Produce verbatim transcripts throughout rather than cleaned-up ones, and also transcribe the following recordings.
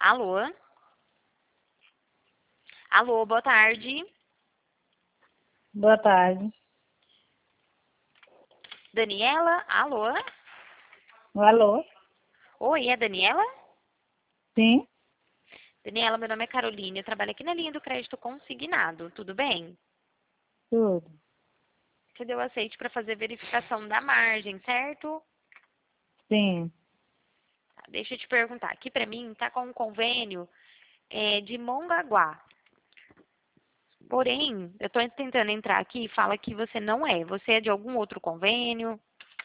Alô? Alô, boa tarde. Boa tarde. Daniela? Alô? Alô? Oi, é Daniela? Sim? Daniela, meu nome é Caroline, eu trabalho aqui na linha do crédito consignado, tudo bem? Tudo. Você deu aceite para fazer verificação da margem, certo? Sim. Tá, deixa eu te perguntar, aqui para mim tá com um convênio é, de Mongaguá. Porém, eu estou tentando entrar aqui e fala que você não é. Você é de algum outro convênio?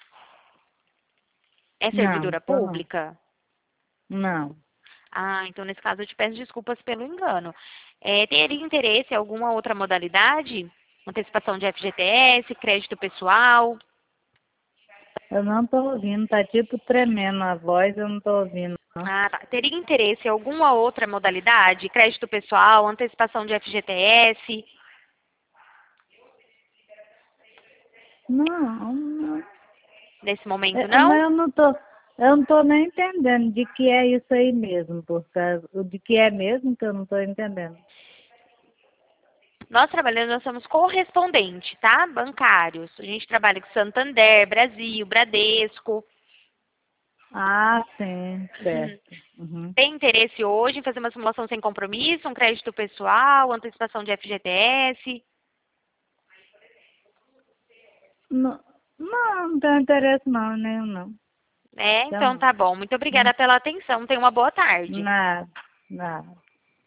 É Não, servidora tô não. pública? Não. Ah, então nesse caso eu te peço desculpas pelo engano. É, teria interesse em alguma outra modalidade? Antecipação de F G T S, crédito pessoal? Eu não tô ouvindo, tá tipo tremendo a voz, eu não tô ouvindo, não. Ah, tá. Teria interesse em alguma outra modalidade? Crédito pessoal, antecipação de F G T S? Não, não. Nesse momento É, mas não? eu não tô, eu não tô nem entendendo de que é isso aí mesmo, por causa, o de que é mesmo que eu não tô entendendo. Nós trabalhamos, nós somos correspondente, tá? Bancários. A gente trabalha com Santander, Brasil, Bradesco. Ah, sim, certo. Uhum. Tem interesse hoje em fazer uma simulação sem compromisso, um crédito pessoal, antecipação de F G T S? Não, não, não tenho interesse não, nenhum não. É, Tá então bom. tá bom. Muito Hum, obrigada pela atenção. Tenha uma boa tarde. Nada, nada.